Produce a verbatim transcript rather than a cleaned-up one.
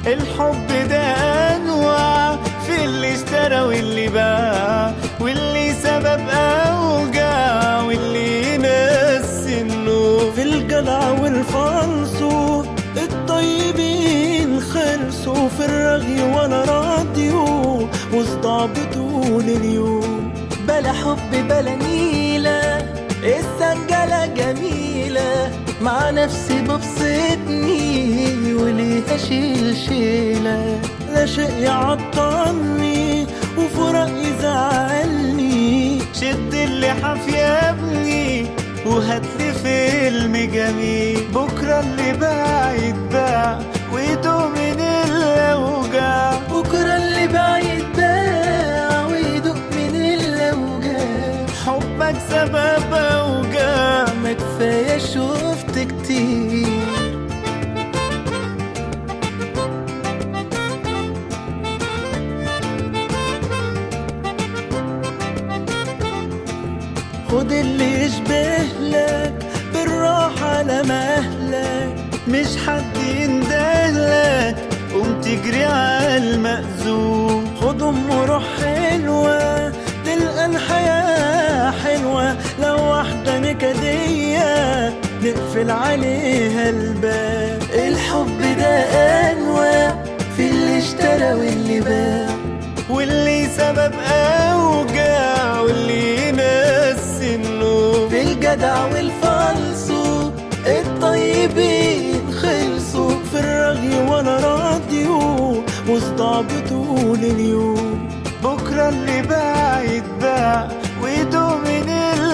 الحب ده أنواع، في اللي اشترى واللي باع، واللي سبب أوجاع، واللي نسي النور. في الجدع والفانسو الطيبين خلصوا، في الرغي وانا راضيو وصداع طول اليوم. بلا حب بلا نيلة، السنجلة جميلة، مع نفسي ببسطني وليها شيل شيلة. لا شيء يعطلني وفراق يزعلني، شد اللحاف يا ابني وهاتلي فيلم جميل. بكرة اللي باع يتباع ويدوق من الأوجاع، بكرة اللي باع يتباع ويدوق من الأوجاع. حبك سبب أوجاع، ما كفاية شفت كتير. خد اللي يشبه لك بالراحة على مهلك، مش حد يندهلك قوم تجري على المأذون. خد ام روح حلوة تلقى الحياة حلوة، لو واحدة نكدية نقفل عليها الباب. الحب ده أنواع، في اللي اشترى واللي باع، واللي سبب أوجاع، واللي نسي النور. في الجدع والفالصو الطيبين خلصوا، في الرغي وانا راضيو وصداع طول اليوم. بكرة اللي باع يتباع ويدوق من